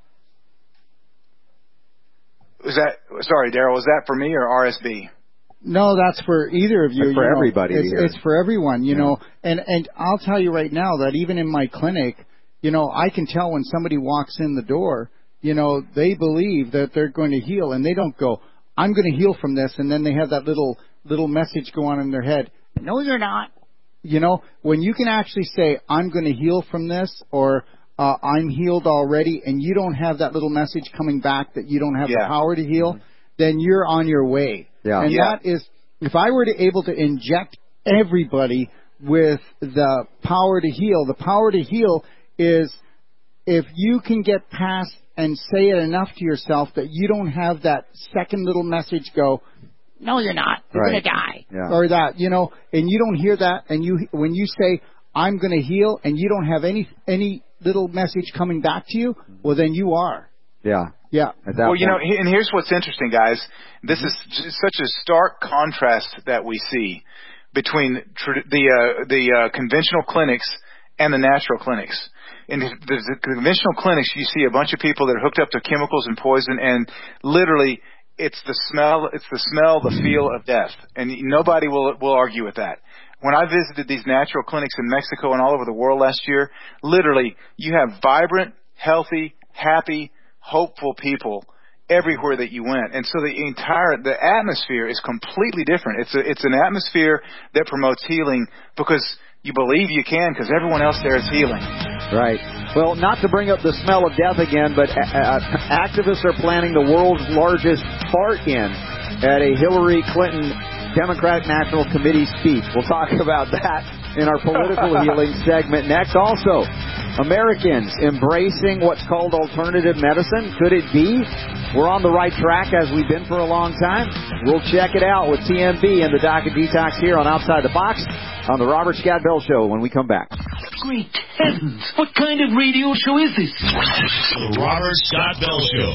Sorry, Daryl, was that for me or RSB? No, that's for either of you. That's for everybody. It's for everyone, know. And I'll tell you right now that even in my clinic, I can tell when somebody walks in the door, they believe that they're going to heal, and they don't go, I'm going to heal from this, and then they have that little message go on in their head. No, you're not. When you can actually say, I'm going to heal from this, or I'm healed already, and you don't have that little message coming back that you don't have the power to heal, then you're on your way. Yeah. And that is, if I were able to inject everybody with the power to heal. The power to heal is if you can get past and say it enough to yourself that you don't have that second little message go, no, you're not. You're going to die. Yeah. Or that, and you don't hear that. And when you say, I'm going to heal, and you don't have any little message coming back to you, well, then you are. Yeah. Yeah. Well, and here's what's interesting, guys. This is just such a stark contrast that we see between the conventional clinics and the natural clinics. In the conventional clinics, you see a bunch of people that are hooked up to chemicals and poison, and literally it's the smell, the feel of death. And nobody will argue with that. When I visited these natural clinics in Mexico and all over the world last year, literally you have vibrant, healthy, happy, hopeful people everywhere that you went. And so the atmosphere is completely different. It's an atmosphere that promotes healing because you believe you can, because everyone else there is healing. Right. Well, not to bring up the smell of death again, but activists are planning the world's largest fart-in at a Hillary Clinton Democratic National Committee speech. We'll talk about that in our political healing segment next. Also, Americans embracing what's called alternative medicine. Could it be we're on the right track as we've been for a long time? We'll check it out with TMB and the Doc and Detox here on Outside the Box on the Robert Scott Bell Show when we come back. Great heavens! What kind of radio show is this? The Robert Scott Bell Show.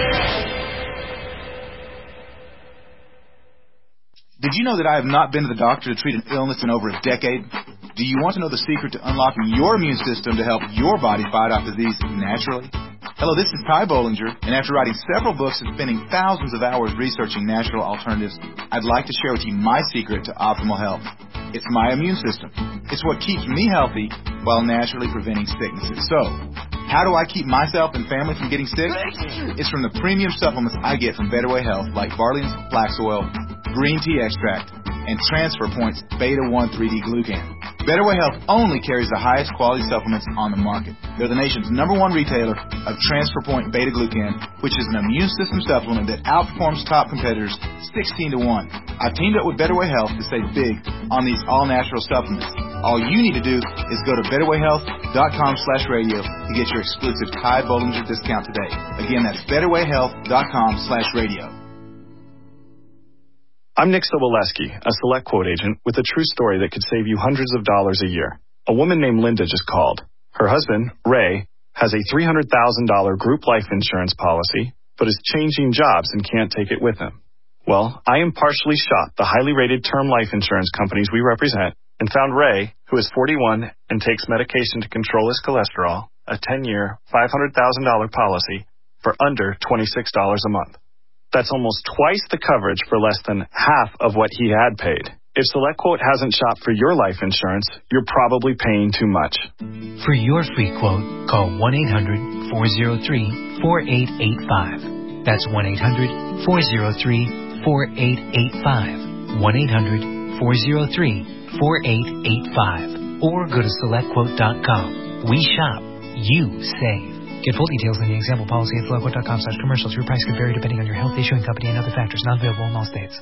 Did you know that I have not been to the doctor to treat an illness in over a decade? Do you want to know the secret to unlocking your immune system to help your body fight off disease naturally? Hello, this is Ty Bollinger, and after writing several books and spending thousands of hours researching natural alternatives, I'd like to share with you my secret to optimal health. It's my immune system. It's what keeps me healthy while naturally preventing sicknesses. So, how do I keep myself and family from getting sick? It's from the premium supplements I get from Better Way Health, like Barley's Flax Oil, Green Tea Extract, and Transfer Point's Beta-1 3D Glucan. Better Way Health only carries the highest quality supplements on the market. They're the nation's #1 retailer of Transfer Point Beta Glucan, which is an immune system supplement that outperforms top competitors 16-1. I've teamed up with Better Way Health to save big on these all-natural supplements. All you need to do is go to betterwayhealth.com/radio to get your exclusive Ty Bollinger discount today. Again, that's betterwayhealth.com/radio. I'm Nick Soboleski, a Select Quote agent with a true story that could save you hundreds of dollars a year. A woman named Linda just called. Her husband, Ray, has a $300,000 group life insurance policy, but is changing jobs and can't take it with him. Well, I impartially shot the highly rated term life insurance companies we represent and found Ray, who is 41 and takes medication to control his cholesterol, a 10-year, $500,000 policy for under $26 a month. That's almost twice the coverage for less than half of what he had paid. If SelectQuote hasn't shopped for your life insurance, you're probably paying too much. For your free quote, call 1-800-403-4885. That's 1-800-403-4885. 1-800-403-4885. Or go to SelectQuote.com. We shop. You save. Get full details in the example policy at SelectQuote.com/commercials. Your price could vary depending on your health, issuing company, and other factors. Not available in all states.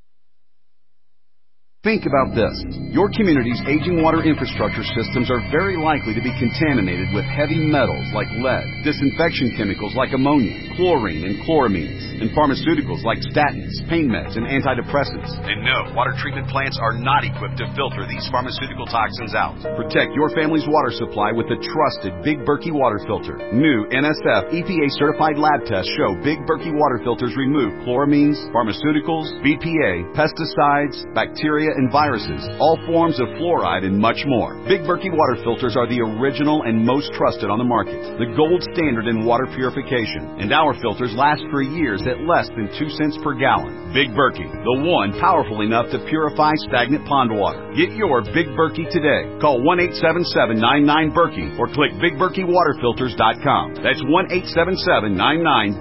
Think about this. Your community's aging water infrastructure systems are very likely to be contaminated with heavy metals like lead, disinfection chemicals like ammonia, chlorine and chloramines, and pharmaceuticals like statins, pain meds, and antidepressants. And no, water treatment plants are not equipped to filter these pharmaceutical toxins out. Protect your family's water supply with the trusted Big Berkey water filter. New NSF EPA-certified lab tests show Big Berkey water filters remove chloramines, pharmaceuticals, BPA, pesticides, bacteria, and viruses, all forms of fluoride, and much more. Big Berkey water filters are the original and most trusted on the market, the gold standard in water purification, and our filters last for years at less than 2 cents per gallon. Big Berkey, the one powerful enough to purify stagnant pond water. Get your Big Berkey today. Call 1-877-99-BERKEY or click BigBerkeyWaterFilters.com. That's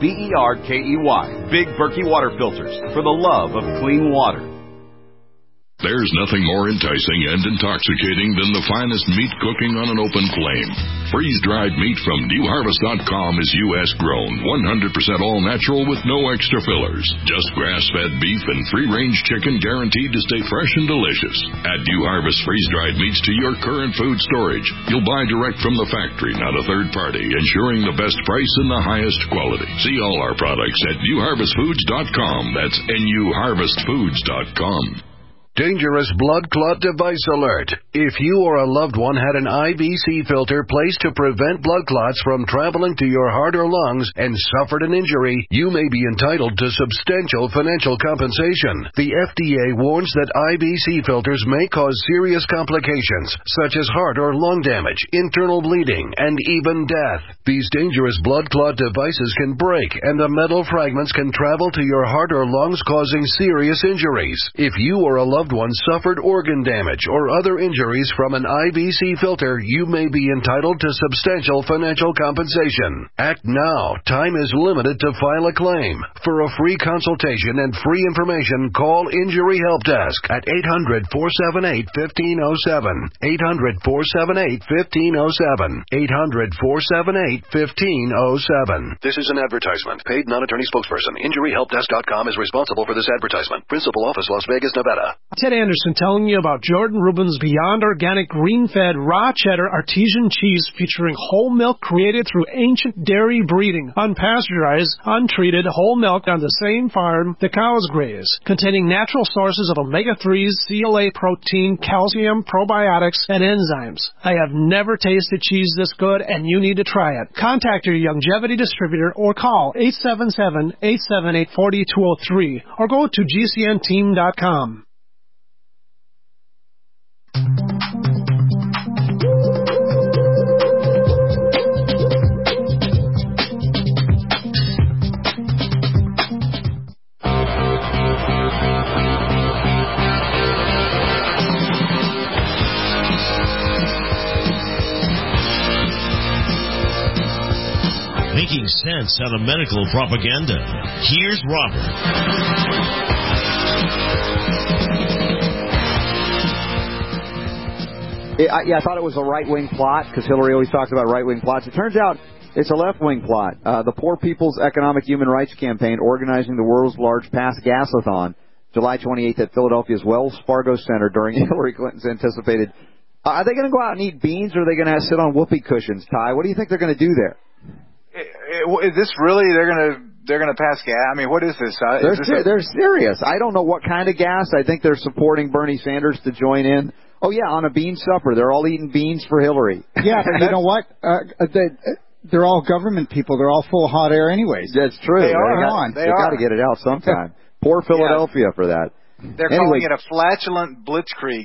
1-877-99-BERKEY. Big Berkey water filters, for the love of clean water. There's nothing more enticing and intoxicating than the finest meat cooking on an open flame. Freeze-dried meat from NewHarvest.com is U.S. grown, 100% all-natural with no extra fillers. Just grass-fed beef and free-range chicken guaranteed to stay fresh and delicious. Add New Harvest freeze-dried meats to your current food storage. You'll buy direct from the factory, not a third party, ensuring the best price and the highest quality. See all our products at NewHarvestFoods.com. That's NewHarvestFoods.com. Dangerous blood clot device alert. If you or a loved one had an IVC filter placed to prevent blood clots from traveling to your heart or lungs and suffered an injury, you may be entitled to substantial financial compensation. The FDA warns that IVC filters may cause serious complications, such as heart or lung damage, internal bleeding, and even death. These dangerous blood clot devices can break, and the metal fragments can travel to your heart or lungs, causing serious injuries. If you or a loved one suffered organ damage or other injuries from an IVC filter, you may be entitled to substantial financial compensation. Act now. Time is limited to file a claim. For a free consultation and free information, call Injury Help Desk at 800-478-1507. 800-478-1507. 800-478-1507. This is an advertisement. Paid non-attorney spokesperson. InjuryHelpDesk.com is responsible for this advertisement. Principal office, Las Vegas, Nevada. Ted Anderson telling you about Jordan Rubin's Beyond Organic Green-Fed Raw Cheddar Artesian Cheese featuring whole milk created through ancient dairy breeding, unpasteurized, untreated whole milk on the same farm the cows graze, containing natural sources of omega-3s, CLA protein, calcium, probiotics, and enzymes. I have never tasted cheese this good, and you need to try it. Contact your Longevity distributor or call 877-878-4203 or go to gcnteam.com. Making sense out of medical propaganda. Here's Robert. I thought it was a right-wing plot because Hillary always talks about right-wing plots. It turns out it's a left-wing plot. The Poor People's Economic Human Rights Campaign organizing the world's large Pass Gasathon, July 28th at Philadelphia's Wells Fargo Center during Hillary Clinton's anticipated. Are they going to go out and eat beans, or are they going to sit on whoopee cushions, Ty? What do you think they're going to do there? Is this really they're gonna pass gas? I mean, what is this? They're serious. I don't know what kind of gas. I think they're supporting Bernie Sanders to join in. Oh yeah, on a bean supper. They're all eating beans for Hillary. Yeah, but you know what? They're all government people. They're all full of hot air anyways. That's true. They are. They got to get it out sometime. Poor Philadelphia for that. They're calling it a flatulent blitzkrieg.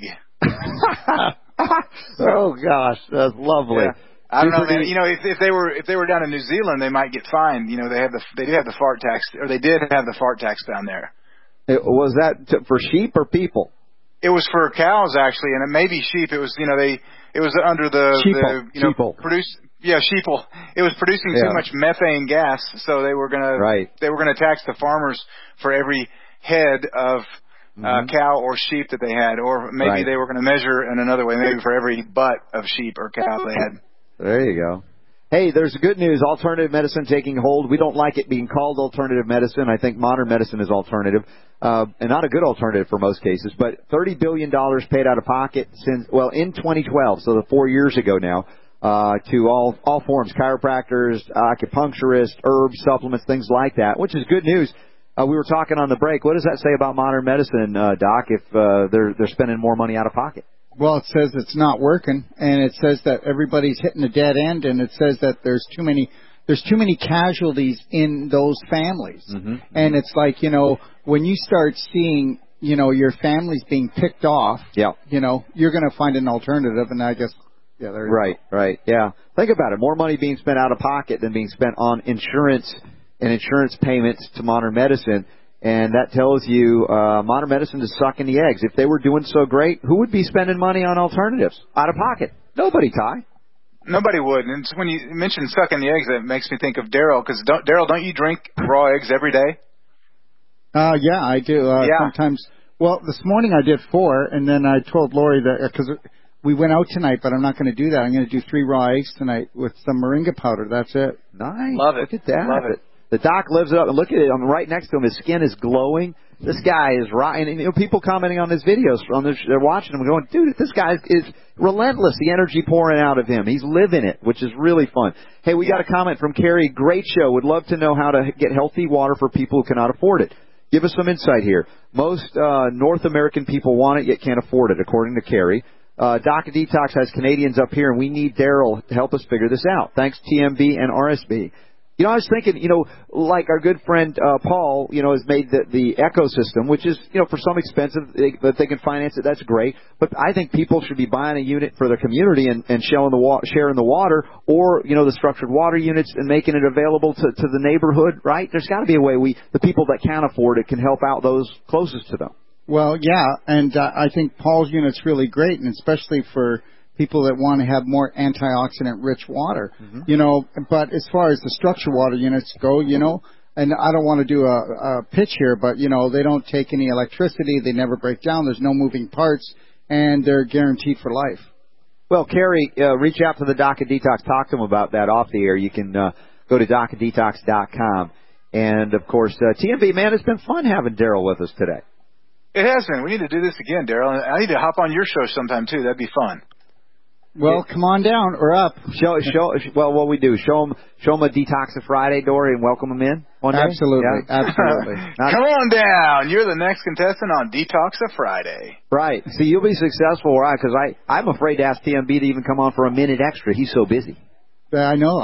Oh gosh, that's lovely. Yeah. I don't know, man. You know, if they were down in New Zealand, they might get fined. You know, they do have the fart tax, or they did have the fart tax down there. Was that for sheep or people? It was for cows actually, and it may be sheep. It was it was under the sheeple. Sheeple. It was producing too much methane gas, so they were gonna tax the farmers for every head of cow or sheep that they had, or maybe they were going to measure in another way, maybe for every butt of sheep or cow they had. There you go. Hey, there's good news. Alternative medicine taking hold. We don't like it being called alternative medicine. I think modern medicine is alternative, and not a good alternative for most cases. But $30 billion paid out of pocket in 2012, so 4 years ago now, to all forms, chiropractors, acupuncturists, herbs, supplements, things like that, which is good news. We were talking on the break. What does that say about modern medicine, Doc, if they're spending more money out of pocket? Well, it says it's not working, and it says that everybody's hitting a dead end, and it says that there's too many casualties in those families. Mm-hmm. And it's like, when you start seeing, your families being picked off, you're going to find an alternative, and I guess, there you go. Right, yeah. Think about it. More money being spent out of pocket than being spent on insurance and insurance payments to modern medicine. And that tells you modern medicine is sucking the eggs. If they were doing so great, who would be spending money on alternatives out of pocket? Nobody, Ty. Nobody would. And when you mention sucking the eggs, that makes me think of Daryl. Because Daryl, don't you drink raw eggs every day? Yeah, I do. Sometimes Well, this morning I did 4, and then I told Lori that because we went out tonight, but I'm not going to do that. I'm going to do 3 raw eggs tonight with some moringa powder. That's it. Nice. Love it. Look at that. Love it. The doc lives it up. And look at it. I'm right next to him. His skin is glowing. This guy is right. And, people commenting on his videos, they're watching him going, dude, this guy is relentless. The energy pouring out of him. He's living it, which is really fun. Hey, we got a comment from Carrie. Great show. Would love to know how to get healthy water for people who cannot afford it. Give us some insight here. Most North American people want it yet can't afford it, according to Carrie. Doc Detox has Canadians up here, and we need Daryl to help us figure this out. Thanks, TMB and RSB. I was thinking, like our good friend Paul, has made the Echo system, which is, for some expensive, if they can finance it, that's great. But I think people should be buying a unit for their community and sharing the water, or, the structured water units and making it available to the neighborhood, right? There's got to be a way the people that can afford it can help out those closest to them. Well, yeah, and I think Paul's unit's really great, and especially for people that want to have more antioxidant-rich water, But as far as the structured water units go, and I don't want to do a pitch here, but, they don't take any electricity. They never break down. There's no moving parts, and they're guaranteed for life. Well, Carrie, reach out to the Doc of Detox. Talk to them about that off the air. You can go to docofdetox.com. And, of course, TMB, man, it's been fun having Daryl with us today. It has been. We need to do this again, Daryl. I need to hop on your show sometime, too. That'd be fun. Well, come on down or up. Well, what we do, show them a Detox Friday, Dory, and welcome them in one day? Absolutely. Yeah? Absolutely. Come on down. You're the next contestant on Detox Friday. Right. See, you'll be successful, right? Because I'm afraid to ask TMB to even come on for a minute extra. He's so busy. I know.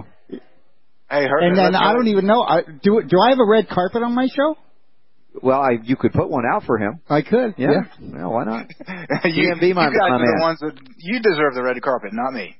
Hey, and then I don't even know. Do I have a red carpet on my show? Well, you could put one out for him. I could. Yeah. Well, why not? you guys are the ones that you deserve the red carpet, not me.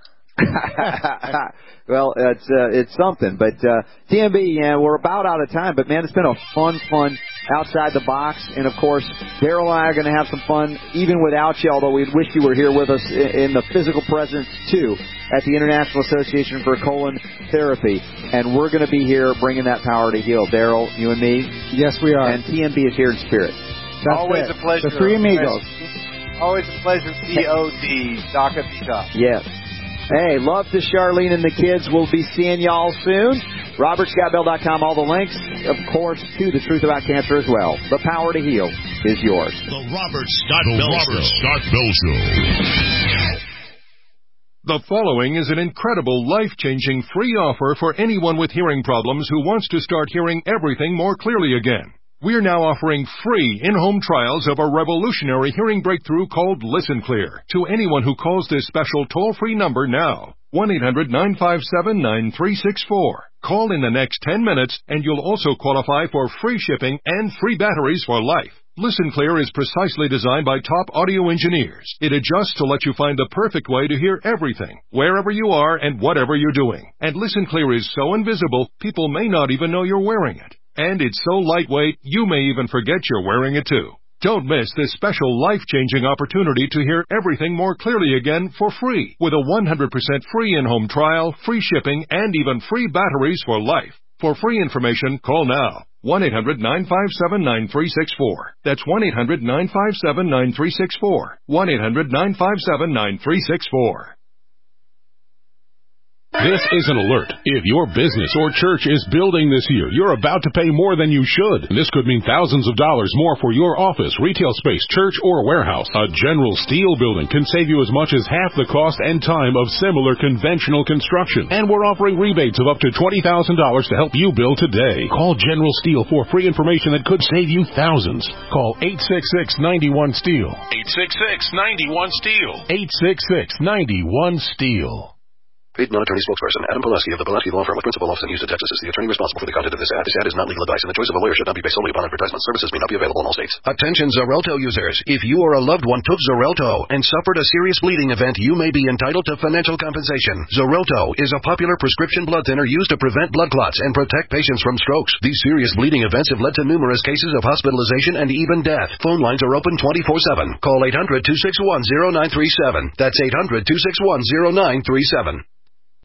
Well, it's something. But TMB, we're about out of time. But man, it's been a fun outside the box. And of course, Daryl and I are going to have some fun even without you. Although we wish you were here with us in the physical presence too at the International Association for Colon Therapy. And we're going to be here bringing that power to heal. Daryl, you and me. Yes, we are. And TMB is here in spirit. That's always a pleasure. The 3 amigos. Always a pleasure. DOD. Doc of Detox. Yes. Hey, love to Charlene and the kids. We'll be seeing y'all soon. RobertScottBell.com, all the links, of course, to The Truth About Cancer as well. The power to heal is yours. The Robert Scott Bell Show. The following is an incredible, life-changing free offer for anyone with hearing problems who wants to start hearing everything more clearly again. We're now offering free in-home trials of a revolutionary hearing breakthrough called Listen Clear to anyone who calls this special toll-free number now, 1-800-957-9364. Call in the next 10 minutes and you'll also qualify for free shipping and free batteries for life. Listen Clear is precisely designed by top audio engineers. It adjusts to let you find the perfect way to hear everything, wherever you are and whatever you're doing. And Listen Clear is so invisible, people may not even know you're wearing it. And it's so lightweight, you may even forget you're wearing it too. Don't miss this special life-changing opportunity to hear everything more clearly again for free with a 100% free in-home trial, free shipping, and even free batteries for life. For free information, call now. 1-800-957-9364. That's 1-800-957-9364. 1-800-957-9364. This is an alert. If your business or church is building this year, you're about to pay more than you should. This could mean thousands of dollars more for your office, retail space, church, or warehouse. A General Steel building can save you as much as half the cost and time of similar conventional construction. And we're offering rebates of up to $20,000 to help you build today. Call General Steel for free information that could save you thousands. Call 866-91-STEEL. 866-91-STEEL. 866-91-STEEL. Paid non-attorney spokesperson Adam Pulaski of the Pulaski Law Firm with principal office in Houston, Texas is the attorney responsible for the content of this ad. This ad is not legal advice, and the choice of a lawyer should not be based solely upon advertisement. Services may not be available in all states. Attention Xarelto users. If you or a loved one took Xarelto and suffered a serious bleeding event, you may be entitled to financial compensation. Xarelto is a popular prescription blood thinner used to prevent blood clots and protect patients from strokes. These serious bleeding events have led to numerous cases of hospitalization and even death. Phone lines are open 24/7. Call 800-261-0937. That's 800-261-0937.